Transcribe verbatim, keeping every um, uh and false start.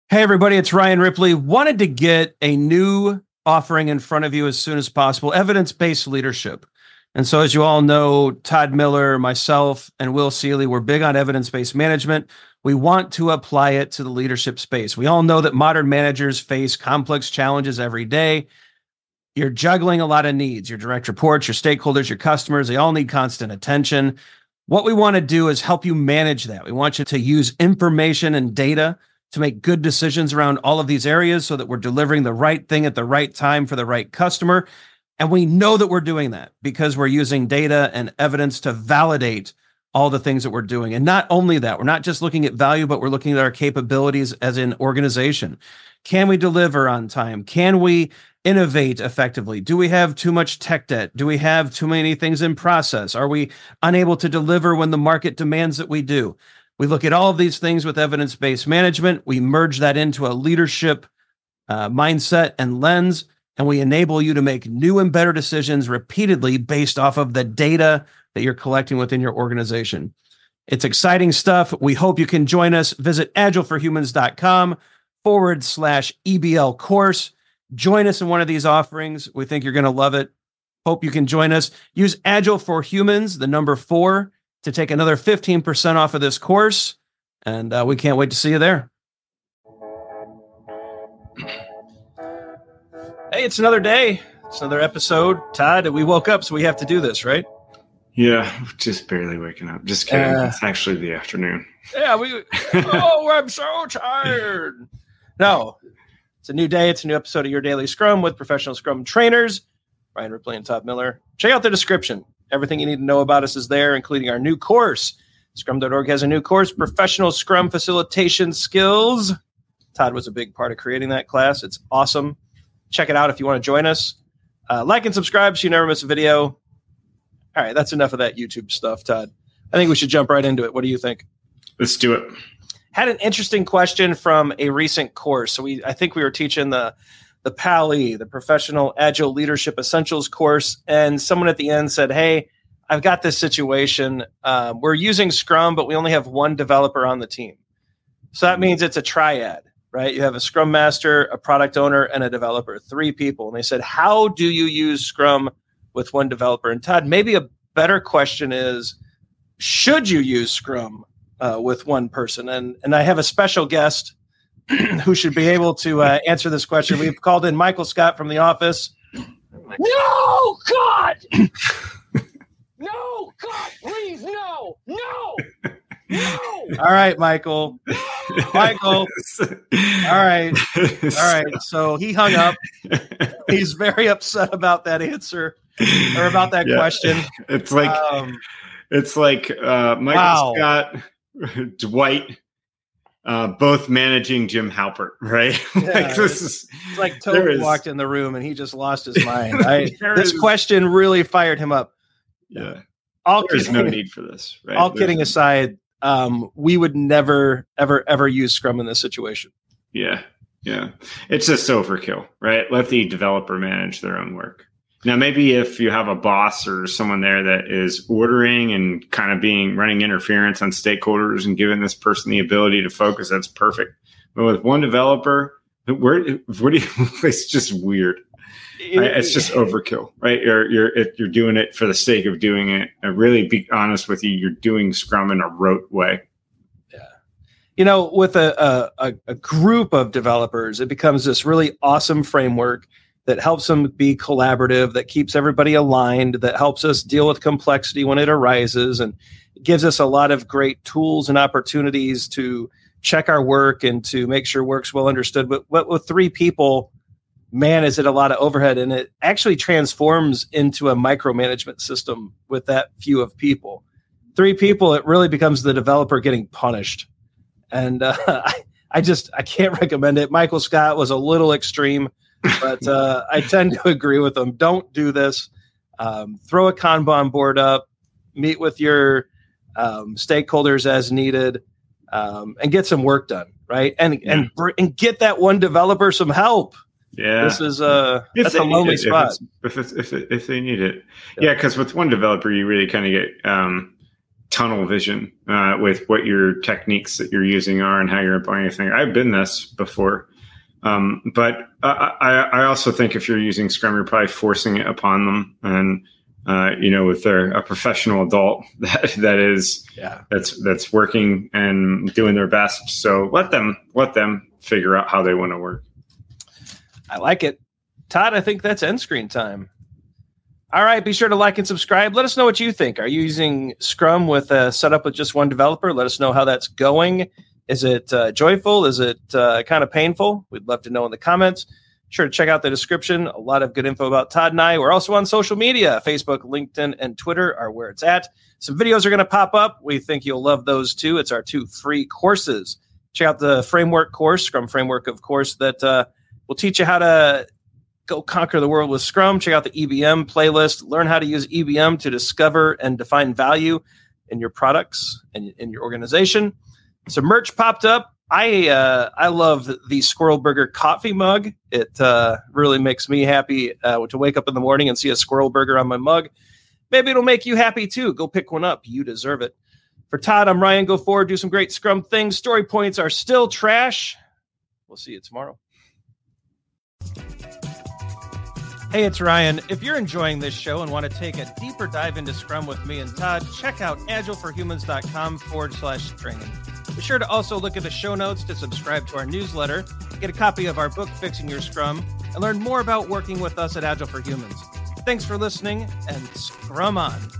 Hey, everybody, it's Ryan Ripley. Wanted to get a new offering in front of you as soon as possible, evidence-based leadership. And so as you all know, Todd Miller, myself, and Will Seeley, we're big on evidence-based management. We want to apply it to the leadership space. We all know that modern managers face complex challenges every day. You're juggling a lot of needs, your direct reports, your stakeholders, your customers, they all need constant attention. What we want to do is help you manage that. We want you to use information and data to make good decisions around all of these areas so that we're delivering the right thing at the right time for the right customer. And we know that we're doing that because we're using data and evidence to validate all the things that we're doing. And not only that, we're not just looking at value, but we're looking at our capabilities as an organization. Can we deliver on time? Can we innovate effectively? Do we have too much tech debt? Do we have too many things in process? Are we unable to deliver when the market demands that we do? We look at all of these things with evidence-based management. We merge that into a leadership uh, mindset and lens, and we enable you to make new and better decisions repeatedly based off of the data that you're collecting within your organization. It's exciting stuff. We hope you can join us. Visit agileforhumans.com forward slash EBL course. Join us in one of these offerings. We think you're going to love it. Hope you can join us. Use Agile for Humans, the number four, to take another fifteen percent off of this course. And uh, we can't wait to see you there. Hey, it's another day. It's another episode. Todd, we woke up, so we have to do this, right? Yeah, just barely waking up. Just kidding. Uh, it's actually the afternoon. Yeah, we. Oh, I'm so tired. No, it's a new day. It's a new episode of Your Daily Scrum with professional Scrum trainers, Ryan Ripley and Todd Miller. Check out the description. Everything you need to know about us is there, including our new course. Scrum dot org has a new course, Professional Scrum Facilitation Skills. Todd was a big part of creating that class. It's awesome. Check it out if you want to join us. Uh, like and subscribe so you never miss a video. All right, that's enough of that YouTube stuff, Todd. I think we should jump right into it. What do you think? Let's do it. Had an interesting question from a recent course. So we, I think we were teaching the the P A L E, the Professional Agile Leadership Essentials course. And someone at the end said, hey, I've got this situation. Um, we're using Scrum, but we only have one developer on the team. So that means it's a triad, right? You have a Scrum Master, a product owner, and a developer, three people. And they said, how do you use Scrum with one developer? And Todd, maybe a better question is, should you use Scrum uh, with one person? And, and I have a special guest who should be able to uh, answer this question. We've called in Michael Scott from The Office. No, God! No, God, please, no, no, no! All right, Michael. Michael. All right. All right. So he hung up. He's very upset about that answer or about that yeah. question. It's like, um, it's like uh, Michael wow. Scott, Dwight, Uh, both managing Jim Halpert, right? Yeah, like this it's, is it's like Toby is, walked in the room and he just lost his mind. I, this is, question really fired him up. Yeah, all there's kidding, no need for this. Right? All there's, kidding aside, um, we would never, ever, ever use Scrum in this situation. Yeah, yeah, it's just overkill, right? Let the developer manage their own work. Now, maybe if you have a boss or someone there that is ordering and kind of being running interference on stakeholders and giving this person the ability to focus, that's perfect. But with one developer, where, where do you, it's just weird. Right? It's just overkill, right? You're you're it, you're doing it for the sake of doing it. And really, be honest with you, you're doing Scrum in a rote way. Yeah, you know, with a a, a group of developers, it becomes this really awesome framework that helps them be collaborative, that keeps everybody aligned, that helps us deal with complexity when it arises, and gives us a lot of great tools and opportunities to check our work and to make sure work's well understood. But, but with three people, man, is it a lot of overhead, and it actually transforms into a micromanagement system with that few of people. Three people, it really becomes the developer getting punished. And uh, I, I just, I can't recommend it. Michael Scott was a little extreme, but uh, I tend to agree with them. Don't do this. Um, throw a Kanban board up, meet with your um, stakeholders as needed, um, and get some work done, right? And yeah. and br- and get that one developer some help. Yeah, this is uh, that's a lonely it, spot. If it's, if it's, if, it, if they need it, yeah, because yeah, with one developer, you really kind of get um, tunnel vision uh, with what your techniques that you're using are and how you're applying anything. I've been this before. Um, but I, I, I also think if you're using Scrum, you're probably forcing it upon them. And, uh, you know, if they're a professional adult that, that is, yeah. that's, that's working and doing their best. So let them, let them figure out how they want to work. I like it. Todd, I think that's end screen time. All right. Be sure to like and subscribe. Let us know what you think. Are you using Scrum with a setup with just one developer? Let us know how that's going. Is it uh, joyful? Is it uh, kind of painful? We'd love to know in the comments. Be sure to check out the description. A lot of good info about Todd and I. We're also on social media. Facebook, LinkedIn, and Twitter are where it's at. Some videos are going to pop up. We think you'll love those too. It's our two free courses. Check out the framework course, Scrum Framework, of course, that uh, will teach you how to go conquer the world with Scrum. Check out the E B M playlist. Learn how to use E B M to discover and define value in your products and in your organization. Some merch popped up. I uh, I love the Squirrel Burger coffee mug. It uh, really makes me happy uh, to wake up in the morning and see a Squirrel Burger on my mug. Maybe it'll make you happy too. Go pick one up. You deserve it. For Todd, I'm Ryan. Go forward. Do some great Scrum things. Story points are still trash. We'll see you tomorrow. Hey, it's Ryan. If you're enjoying this show and want to take a deeper dive into Scrum with me and Todd, check out agileforhumans.com forward slash training. Be sure to also look at the show notes to subscribe to our newsletter, get a copy of our book, Fixing Your Scrum, and learn more about working with us at Agile for Humans. Thanks for listening, and Scrum on.